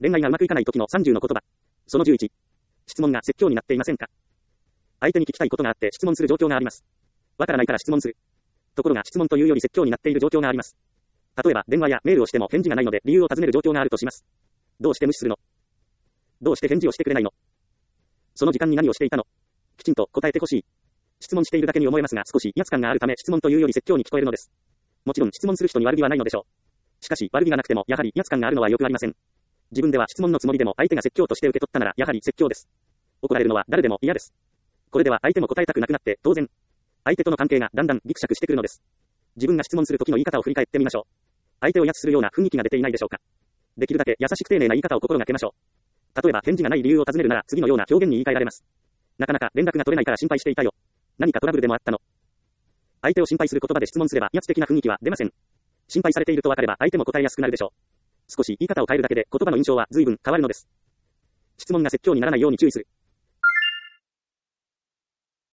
恋愛がうまくいかない時の30の言葉。その11。質問が説教になっていませんか？相手に聞きたいことがあって質問する状況があります。わからないから質問する。ところが質問というより説教になっている状況があります。例えば電話やメールをしても返事がないので理由を尋ねる状況があるとします。どうして無視するの？どうして返事をしてくれないの？その時間に何をしていたの？きちんと答えてほしい。質問しているだけに思えますが少し威圧感があるため質問というより説教に聞こえるのです。もちろん質問する人に悪気はないのでしょう。しかし悪気がなくてもやはり威圧感があるのはよくありません。自分では質問のつもりでも相手が説教として受け取ったならやはり説教です。怒られるのは誰でも嫌です。これでは相手も答えたくなくなって当然、相手との関係がだんだんギクシャクしてくるのです。自分が質問する時の言い方を振り返ってみましょう。相手を威圧するような雰囲気が出ていないでしょうか。できるだけ優しく丁寧な言い方を心がけましょう。例えば返事がない理由を尋ねるなら次のような表現に言い換えられます。なかなか連絡が取れないから心配していたよ。何かトラブルでもあったの？相手を心配する言葉で質問すれば威圧的な雰囲気は出ません。心配されていると分かれば相手も答えやすくなるでしょう。少し言い方を変えるだけで言葉の印象は随分変わるのです。質問が説教にならないように注意する。